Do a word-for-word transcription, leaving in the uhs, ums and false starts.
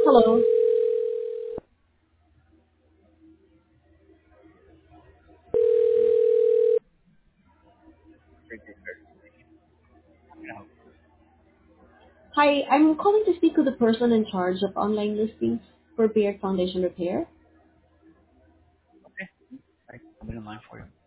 Hello. Hi, I'm calling to speak with the person in charge of online listings for Beard Foundation Repair. Okay. Right. I'll be in line for you.